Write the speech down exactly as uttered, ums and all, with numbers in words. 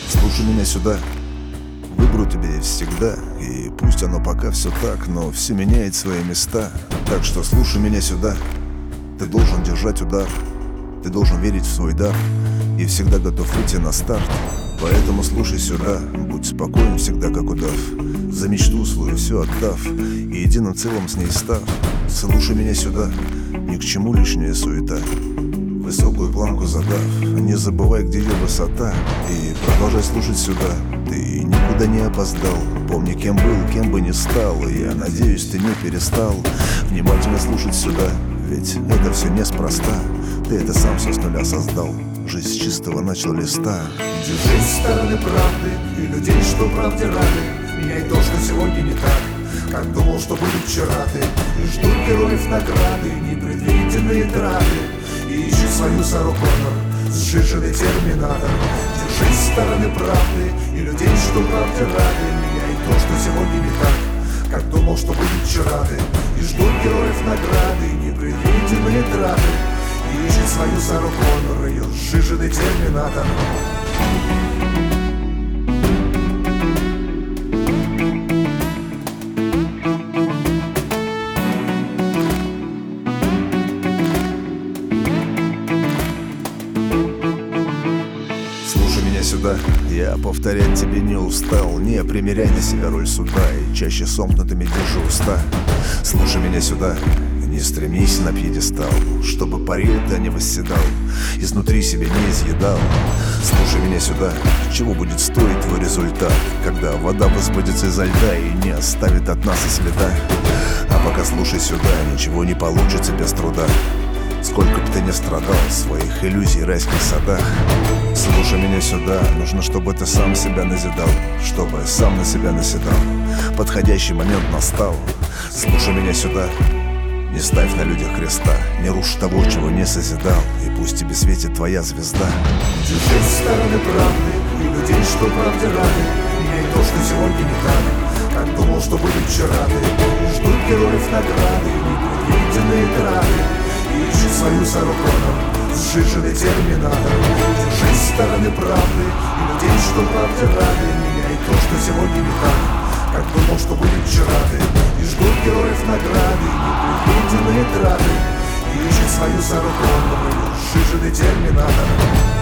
Слушай меня сюда, выберу тебя всегда. И пусть оно пока все так, но все меняет свои места. Так что слушай меня сюда. Ты должен держать удар, ты должен верить в свой дар и всегда готов выйти на старт. Поэтому слушай сюда, будь спокоен всегда как удав, за мечту свою все отдав и единым целым с ней став. Слушай меня сюда, ни к чему лишняя суета, высокую планку задав, не забывай, где ее высота. И продолжай слушать сюда, ты никуда не опоздал. Помни, кем был, кем бы ни стал, и я надеюсь, ты не перестал внимательно слушать сюда, ведь это все неспроста. Ты это сам все с нуля создал, жизнь с чистого начал листа. Держись с стороны правды и людей, что правде рады. Меняй то, что сегодня не так, как думал, что будет вчера ты. И ждут героев награды, непредвиденные траты. И ищи свою Сару Коннор, сжиженный терминатор. Держись с стороны правды и людей, что правде рады. Меняй то, что сегодня не так, как думал, что будет вчера ты. И ждут героев награды, непредвиденные траты. И ищи свою Сару Коннор, ее сжиженный терминатор. Слушай меня сюда, я повторять тебе не устал. Не примеряй на себя роль суда и чаще сомкнутыми держи уста. Слушай меня сюда, не стремись на пьедестал, чтобы парил ты не восседал, изнутри себя не изъедал. Слушай меня сюда, чего будет стоить твой результат, когда вода высвободится изо льда и не оставит от нас и следа. А пока слушай сюда, ничего не получится без труда, сколько бы ты ни страдал в своих иллюзий райских садах. Слушай меня сюда, нужно, чтобы ты сам себя назидал, чтобы сам на себя наседал. Подходящий момент настал. Слушай меня сюда, не ставь на людях креста, не рушь того, чего не созидал, и пусть тебе светит твоя звезда. Держись с стороны правды и людей, что правде рады. Меняй то, что сегодня не так, как думал, что будет вчера ты. И ждут героев награды, непредвиденные траты. И ищи свою Сару Коннор, сжиженный терминатор. Держись с стороны правды и людей, что правде рады. Меняй то, что сегодня не так, как думал, что будет вчера ты. И ждут героев награды, непредвиденные траты. И ищи свою Сару Коннор, сжиженный терминатор.